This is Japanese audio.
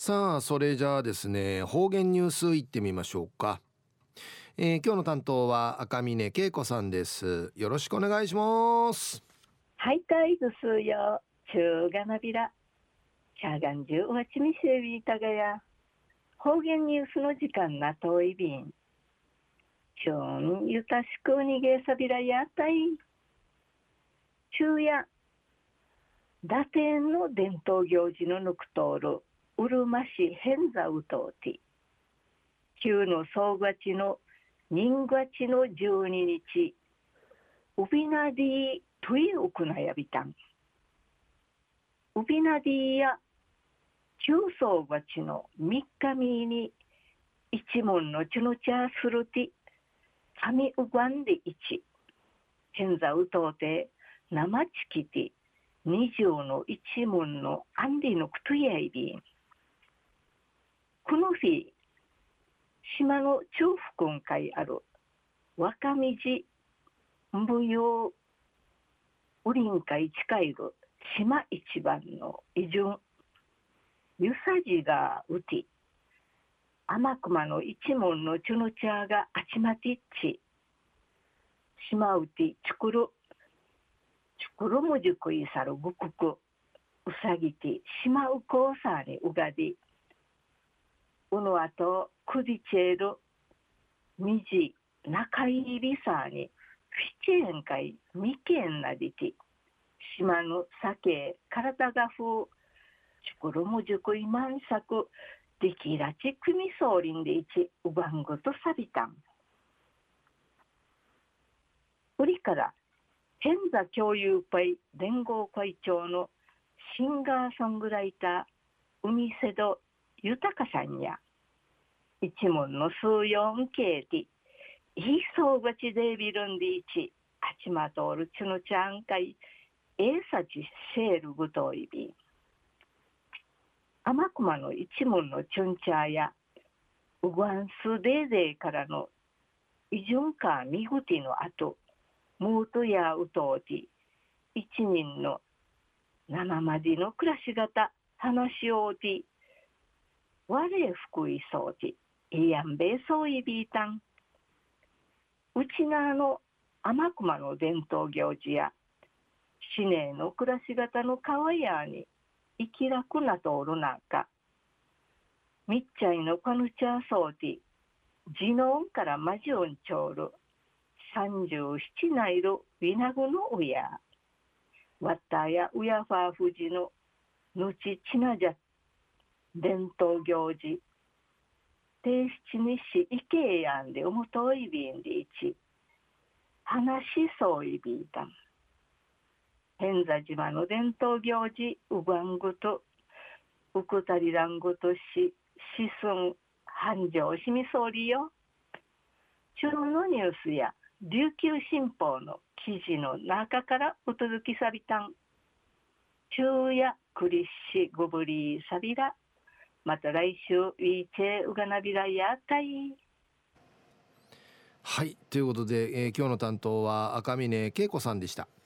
さあ、それじゃあですね、方言ニュースいってみましょうか。今日の担当は赤嶺恵子さんです。よろしくお願いします。 はい、たいぐすよ。中がなびら。チャーガンジュウワチミシェビータガヤ。方言ニュースの時間なといびん。ちゅんゆたしくにげさびらやたい。昼夜。打点の伝統行事のぬくとおる。うるま市変座うとうて。旧の総がちの人がちの12日。ウビナディトイウクナヤビタン。ウビナディや旧総がちの3日目に一門のチュノチャーするてサミウガンで一変座うとうて生チキティ20の一門のアンディのクトゥヤイビンこの日島の中腹会ある若道舞踊ウリン会近いる島一番の移順ゆさじがうて天熊の一門のチュノチャーがあちまてっち島うてちくるもじくいさるぐくくうさぎて島うこうさにうがでうのあとくじちえるみじ中入りさにフィチェンかいみけんなりて島の酒体がふうちくるもじくいまんさくできらちくみそうりんでいちうばんぐとさびたんうりから変座共有会連合会長のシンガーソングライター海瀬戸豊さんや一門の数四系でいいそうがちでビルンでいちあちまとおるちのちゃんかいえさちシェールぐといび天熊の一門のチュンチャーやウガンスデーデーからのイジュンカーミグティの後ムートやウトウティ一人の生まじの暮らし方話しおうて我福井そうていやんべそういびいたんうちなの天熊の伝統行事や市内の暮らし方の川やに生きらくなとおるなんかみっちゃいのカヌチャーそうてジノンからマジオンチョール37内のウィナグの親ワッタやウヤファーフジのぬちちなじゃ伝統行事提出にしいけやんでおもといびんでいち話しそういびいたん変座島の伝統行事うばんぐとうくたりらんぐとしすん繁盛しみそうりよ中のニュースや琉球新報の記事の中からお届けさびたん昼夜クリッシグブリーサビラまた来週ウィーチェウガナビラやたいはい、ということで、今日の担当は赤嶺恵子さんでした。